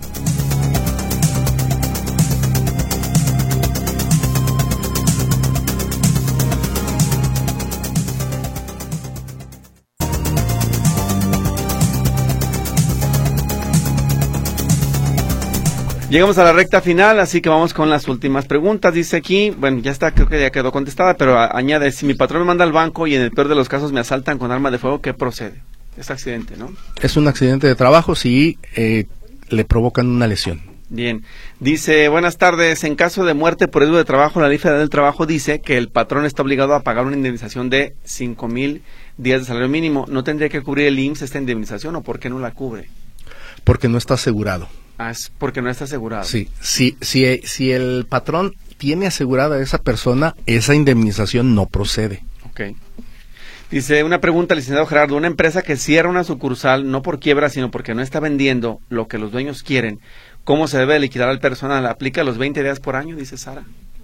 [SPEAKER 2] Llegamos a la recta final, así que vamos con las últimas preguntas. Dice aquí, bueno, ya está, creo que ya quedó contestada, pero a, añade, si mi patrón me manda al banco y en el peor de los casos me asaltan con arma de fuego, ¿qué procede? Es accidente, ¿no?
[SPEAKER 3] Es un accidente de trabajo si eh, le provocan una lesión.
[SPEAKER 2] Bien. Dice, buenas tardes, en caso de muerte por riesgo de trabajo, la Ley Federal del Trabajo dice que el patrón está obligado a pagar una indemnización de cinco mil días de salario mínimo. ¿No tendría que cubrir el I M S S esta indemnización o por qué no la cubre?
[SPEAKER 3] Porque no está asegurado.
[SPEAKER 2] Ah, es porque no está asegurado.
[SPEAKER 3] Sí, sí, si, si el patrón tiene asegurada a esa persona, esa indemnización no procede.
[SPEAKER 2] Ok. Dice, una pregunta, licenciado Gerardo, una empresa que cierra una sucursal, no por quiebra, sino porque no está vendiendo lo que los dueños quieren, ¿cómo se debe liquidar al personal? ¿Aplica los veinte días por año? Dice Sara.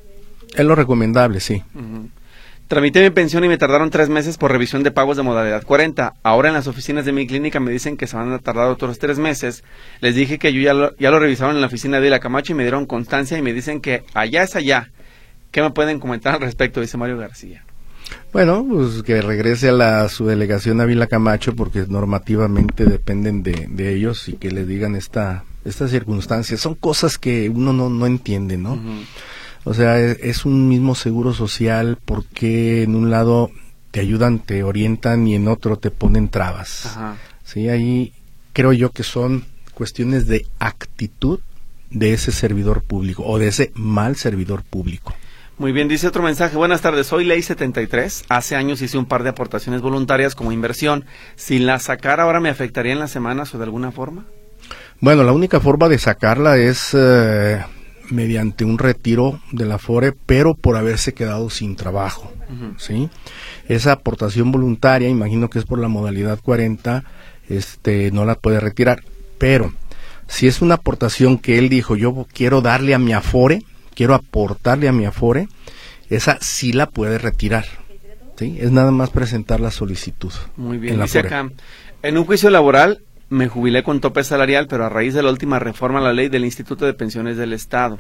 [SPEAKER 3] Es lo recomendable, sí.
[SPEAKER 2] Uh-huh. Tramité mi pensión y me tardaron tres meses por revisión de pagos de modalidad cuarenta. Ahora en las oficinas de mi clínica me dicen que se van a tardar otros tres meses. Les dije que yo ya lo, ya lo revisaron en la oficina de la Camacho y me dieron constancia y me dicen que allá es allá. ¿Qué me pueden comentar al respecto? Dice Mario García.
[SPEAKER 3] Bueno, pues que regrese a la subdelegación Ávila Camacho porque normativamente dependen de, de ellos y que les digan esta estas circunstancias. Son cosas que uno no, no entiende, ¿no? Uh-huh. O sea, es, es un mismo seguro social porque en un lado te ayudan, te orientan y en otro te ponen trabas. Ajá. Sí, ahí creo yo que son cuestiones de actitud de ese servidor público o de ese mal servidor público.
[SPEAKER 2] Muy bien, dice otro mensaje. Buenas tardes, soy Ley setenta y tres. Hace años hice un par de aportaciones voluntarias como inversión. Si la sacara ahora, ¿me afectaría en las semanas o de alguna forma?
[SPEAKER 3] Bueno, la única forma de sacarla es eh, mediante un retiro del Afore, pero por haberse quedado sin trabajo. Uh-huh. ¿Sí? Esa aportación voluntaria, imagino que es por la modalidad cuarenta, este, no la puede retirar. Pero si es una aportación que él dijo, yo quiero darle a mi Afore, quiero aportarle a mi Afore, esa sí la puede retirar. ¿Sí? Es nada más presentar la solicitud.
[SPEAKER 2] Muy bien, dice acá, en un juicio laboral me jubilé con tope salarial, pero a raíz de la última reforma a la ley del Instituto de Pensiones del Estado.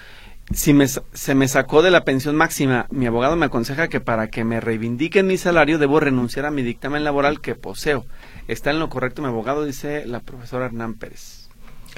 [SPEAKER 2] Si me, se me sacó de la pensión máxima, mi abogado me aconseja que para que me reivindiquen mi salario debo renunciar a mi dictamen laboral que poseo. ¿Está en lo correcto mi abogado? Dice la profesora Hernán Pérez.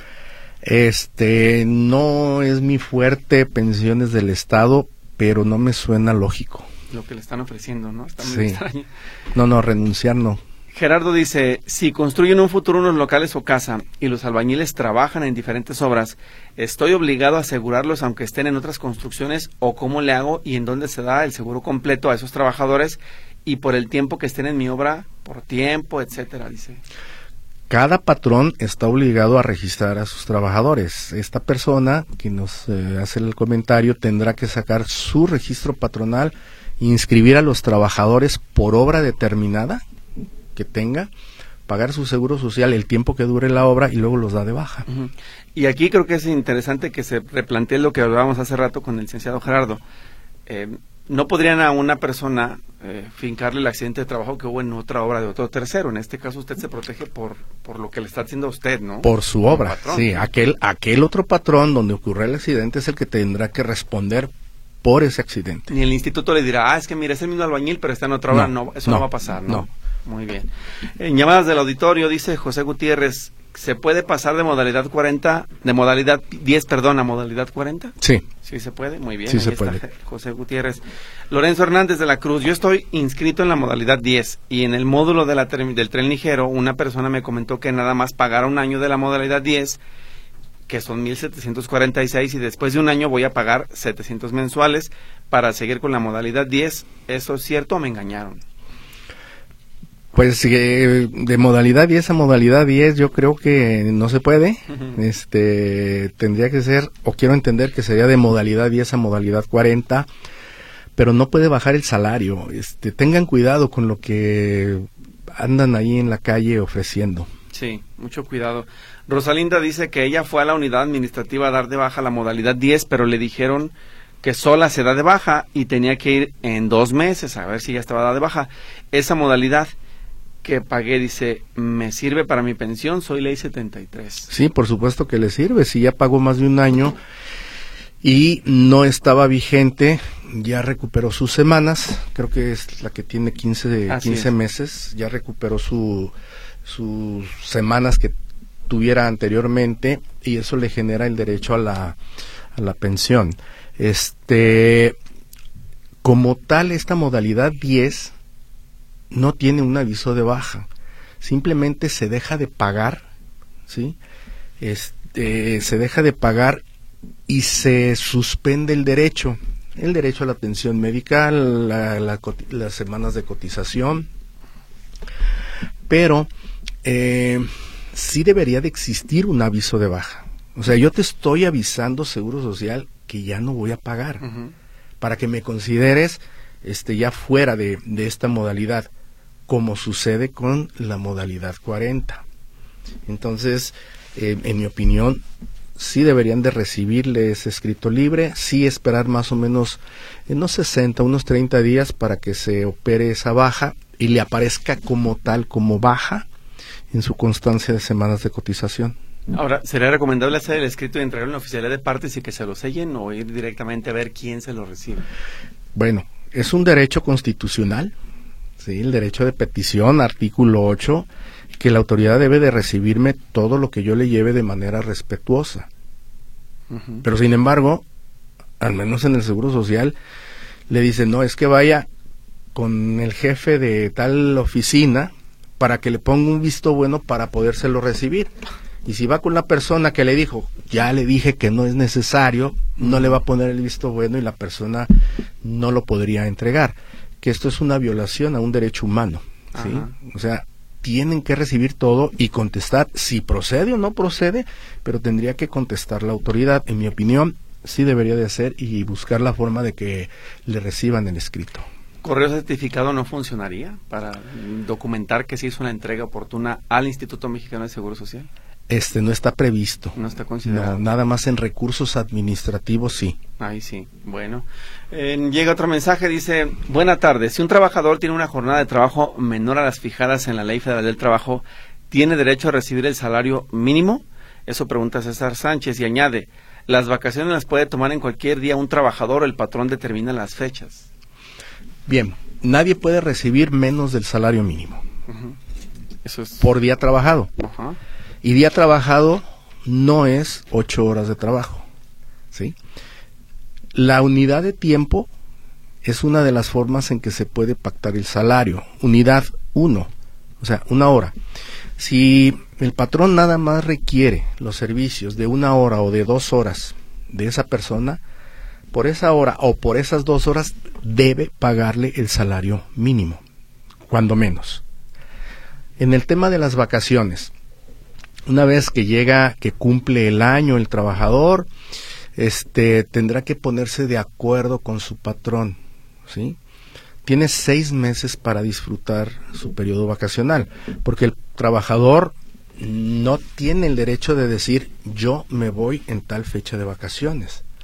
[SPEAKER 3] Este, no es mi fuerte pensiones del Estado, pero no me suena lógico.
[SPEAKER 2] Lo que le están ofreciendo, ¿no? Está muy
[SPEAKER 3] sí.
[SPEAKER 2] extraño.
[SPEAKER 3] No, no, renunciar no.
[SPEAKER 2] Gerardo dice, si construyo en un futuro unos locales o casa y los albañiles trabajan en diferentes obras, ¿estoy obligado a asegurarlos aunque estén en otras construcciones o cómo le hago y en dónde se da el seguro completo a esos trabajadores y por el tiempo que estén en mi obra, por tiempo, etcétera? Dice.
[SPEAKER 3] Cada patrón está obligado a registrar a sus trabajadores. Esta persona que nos eh, hace el comentario tendrá que sacar su registro patronal e inscribir a los trabajadores por obra determinada que tenga, pagar su seguro social el tiempo que dure la obra y luego los da de baja.
[SPEAKER 2] Uh-huh. Y aquí creo que es interesante que se replantee lo que hablábamos hace rato con el licenciado Gerardo. Eh, no podrían a una persona eh, fincarle el accidente de trabajo que hubo en otra obra de otro tercero. En este caso usted se protege por por lo que le está haciendo a usted, ¿no?
[SPEAKER 3] Por su
[SPEAKER 2] Como
[SPEAKER 3] obra,
[SPEAKER 2] patrón.
[SPEAKER 3] sí. Aquel, aquel otro patrón donde ocurrió el accidente es el que tendrá que responder por ese accidente.
[SPEAKER 2] Ni el instituto le dirá, ah, es que mira, es el mismo albañil, pero está en otra obra. No,
[SPEAKER 3] No,
[SPEAKER 2] eso no,
[SPEAKER 3] no,
[SPEAKER 2] va a pasar, ¿no?
[SPEAKER 3] no.
[SPEAKER 2] Muy bien. En llamadas del auditorio, dice José Gutiérrez, ¿se puede pasar de modalidad cuarenta, de modalidad diez, perdón, a modalidad cuarenta?
[SPEAKER 3] Sí.
[SPEAKER 2] Sí se puede, muy bien.
[SPEAKER 3] Sí
[SPEAKER 2] ahí
[SPEAKER 3] se
[SPEAKER 2] está
[SPEAKER 3] puede.
[SPEAKER 2] José Gutiérrez. Lorenzo Hernández de la Cruz, yo estoy inscrito en la modalidad diez y en el módulo de la ter- del tren ligero una persona me comentó que nada más pagara un año de la modalidad diez, que son mil setecientos cuarenta y seis, y después de un año voy a pagar setecientos mensuales para seguir con la modalidad diez. ¿Eso es cierto o me engañaron?
[SPEAKER 3] Pues eh, de modalidad diez a modalidad diez yo creo que no se puede. Uh-huh. Este tendría que ser, o quiero entender que sería de modalidad diez a modalidad cuarenta, pero no puede bajar el salario. Este, tengan cuidado con lo que andan ahí en la calle ofreciendo.
[SPEAKER 2] Sí, mucho cuidado. Rosalinda dice que ella fue a la unidad administrativa a dar de baja la modalidad diez, pero le dijeron que sola se da de baja y tenía que ir en dos meses a ver si ya estaba dada de baja. Esa modalidad que pagué, dice, ¿me sirve para mi pensión? Soy ley setenta y tres.
[SPEAKER 3] Sí, por supuesto que le sirve. Si ya pagó más de un año y no estaba vigente, ya recuperó sus semanas. Creo que es la que tiene quince, quince meses. Ya recuperó su, sus semanas que tuviera anteriormente y eso le genera el derecho a la, a la pensión. Este, como tal, esta modalidad diez no tiene un aviso de baja, simplemente se deja de pagar, ¿sí? Este, se deja de pagar y se suspende el derecho, el derecho a la atención médica, la, la, las semanas de cotización, pero eh, sí debería de existir un aviso de baja. O sea, yo te estoy avisando, Seguro Social, que ya no voy a pagar, uh-huh, para que me consideres este, ya fuera de, de esta modalidad, como sucede con la modalidad cuarenta. Entonces, eh, en mi opinión, sí deberían de recibirle ese escrito libre, sí esperar más o menos en unos sesenta, unos treinta días para que se opere esa baja y le aparezca como tal, como baja, en su constancia de semanas de cotización.
[SPEAKER 2] Ahora, ¿sería recomendable hacer el escrito y entregarlo en la oficialía de partes y que se lo sellen o ir directamente a ver quién se lo recibe?
[SPEAKER 3] Bueno, es un derecho constitucional, sí, el derecho de petición, artículo ocho, que la autoridad debe de recibirme todo lo que yo le lleve de manera respetuosa. Uh-huh. Pero sin embargo, al menos en el Seguro Social, le dicen, no, es que vaya con el jefe de tal oficina para que le ponga un visto bueno para podérselo recibir. Y si va con la persona que le dijo, ya le dije que no es necesario, no le va a poner el visto bueno y la persona no lo podría entregar. Que esto es una violación a un derecho humano, ¿sí? Ajá. O sea, tienen que recibir todo y contestar si procede o no procede, pero tendría que contestar la autoridad. En mi opinión, sí debería de hacer y buscar la forma de que le reciban el escrito.
[SPEAKER 2] ¿Correo certificado no funcionaría para documentar que se hizo una entrega oportuna al Instituto Mexicano de Seguro Social?
[SPEAKER 3] Este no está previsto.
[SPEAKER 2] No está considerado.
[SPEAKER 3] No, nada más en recursos administrativos sí.
[SPEAKER 2] Ahí sí. Bueno, eh, llega otro mensaje, dice, buena tarde, si un trabajador tiene una jornada de trabajo menor a las fijadas en la Ley Federal del Trabajo, ¿tiene derecho a recibir el salario mínimo? Eso pregunta César Sánchez y añade, las vacaciones las puede tomar en cualquier día un trabajador o el patrón determina las fechas.
[SPEAKER 3] Bien, nadie puede recibir menos del salario mínimo.
[SPEAKER 2] Uh-huh. Eso es...
[SPEAKER 3] por día trabajado.
[SPEAKER 2] Uh-huh.
[SPEAKER 3] Y día trabajado no es ocho horas de trabajo, ¿sí? La unidad de tiempo es una de las formas en que se puede pactar el salario. Unidad uno, o sea, una hora. Si el patrón nada más requiere los servicios de una hora o de dos horas de esa persona, por esa hora o por esas dos horas debe pagarle el salario mínimo, cuando menos. En el tema de las vacaciones, una vez que llega, que cumple el año el trabajador, este tendrá que ponerse de acuerdo con su patrón, ¿sí? Tiene seis meses para disfrutar su periodo vacacional, porque el trabajador no tiene el derecho de decir, yo me voy en tal fecha de vacaciones.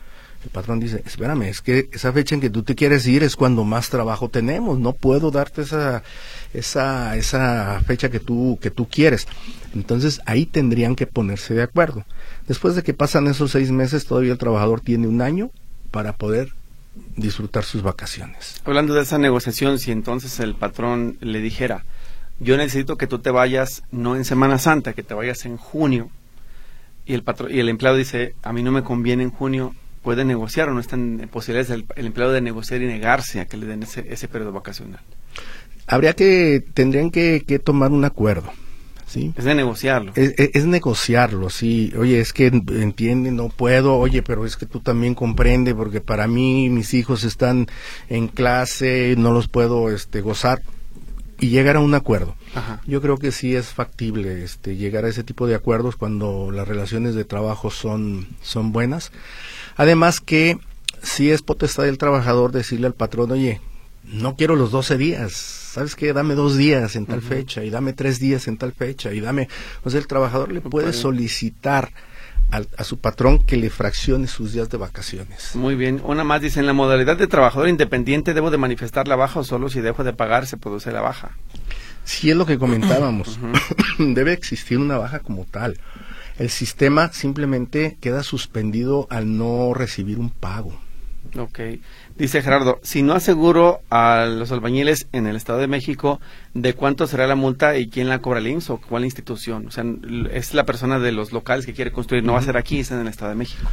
[SPEAKER 3] El patrón dice, espérame, es que esa fecha en que tú te quieres ir es cuando más trabajo tenemos, no puedo darte esa esa esa fecha que tú que tú quieres. Entonces ahí tendrían que ponerse de acuerdo. Después de que pasan esos seis meses, todavía el trabajador tiene un año para poder disfrutar sus vacaciones.
[SPEAKER 2] Hablando de esa negociación, si entonces el patrón le dijera, yo necesito que tú te vayas no en Semana Santa, que te vayas en junio, y el patrón y el empleado dice, a mí no me conviene en junio, ¿puede negociar o no están en posibilidades el, el empleado de negociar y negarse a que le den ese, ese periodo vacacional?
[SPEAKER 3] Habría que, tendrían que, que tomar un acuerdo, ¿sí?
[SPEAKER 2] Es de negociarlo.
[SPEAKER 3] Es, es, es negociarlo, sí. Oye, es que entiende, no puedo, oye, pero es que tú también comprende, porque para mí mis hijos están en clase, no los puedo este, gozar, y llegar a un acuerdo.
[SPEAKER 2] Ajá.
[SPEAKER 3] Yo creo que sí es factible este, llegar a ese tipo de acuerdos cuando las relaciones de trabajo son, son buenas. Además que sí es potestad del trabajador decirle al patrón, oye, no quiero los doce días, ¿sabes qué? Dame dos días en tal uh-huh. fecha, y dame tres días en tal fecha, y dame... O sea, el trabajador le puede solicitar a, a su patrón que le fraccione sus días de vacaciones.
[SPEAKER 2] Muy bien. Una más dice, en la modalidad de trabajador independiente, ¿debo de manifestar la baja o solo si dejo de pagar se produce la baja?
[SPEAKER 3] Sí, es lo que comentábamos. Uh-huh. Debe existir una baja como tal. El sistema simplemente queda suspendido al no recibir un pago.
[SPEAKER 2] Ok. Dice Gerardo, si no aseguro a los albañiles en el Estado de México, ¿de cuánto será la multa y quién la cobra, el I M S S o cuál institución? O sea, es la persona de los locales que quiere construir, no va a ser aquí, es en el Estado de México.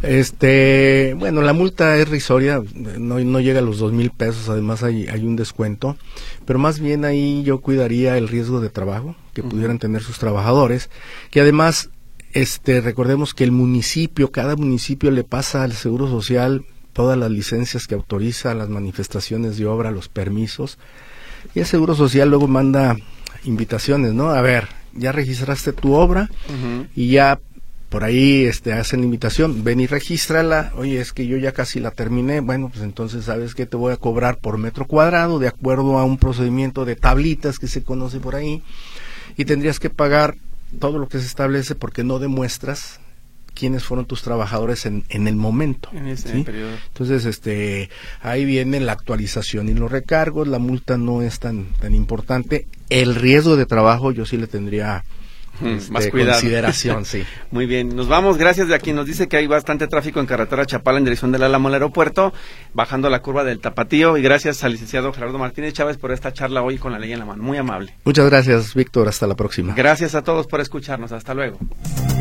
[SPEAKER 3] Este, bueno, la multa es risoria, no, no llega a los dos mil pesos, además hay, hay un descuento, pero más bien ahí yo cuidaría el riesgo de trabajo que uh-huh. pudieran tener sus trabajadores, que además, este, recordemos que el municipio, cada municipio le pasa al Seguro Social todas las licencias que autoriza, las manifestaciones de obra, los permisos, y el Seguro Social luego manda invitaciones, ¿no? A ver, ya registraste tu obra uh-huh. y ya por ahí este hacen la invitación, ven y regístrala, oye, es que yo ya casi la terminé, bueno, pues entonces sabes que te voy a cobrar por metro cuadrado de acuerdo a un procedimiento de tablitas que se conoce por ahí, y tendrías que pagar todo lo que se establece porque no demuestras quiénes fueron tus trabajadores en, en el momento.
[SPEAKER 2] En ese
[SPEAKER 3] ¿sí?
[SPEAKER 2] periodo.
[SPEAKER 3] Entonces, este, ahí viene la actualización y los recargos, la multa no es tan, tan importante. El riesgo de trabajo yo sí le tendría este,
[SPEAKER 2] más cuidado.
[SPEAKER 3] Consideración, sí.
[SPEAKER 2] Muy bien, nos vamos, gracias de aquí. Nos dice que hay bastante tráfico en carretera Chapala en dirección del Álamo al aeropuerto, bajando la curva del Tapatío, y gracias al licenciado Gerardo Martínez Chávez por esta charla hoy con la ley en la mano. Muy amable.
[SPEAKER 3] Muchas gracias, Víctor. Hasta la próxima.
[SPEAKER 2] Gracias a todos por escucharnos. Hasta luego.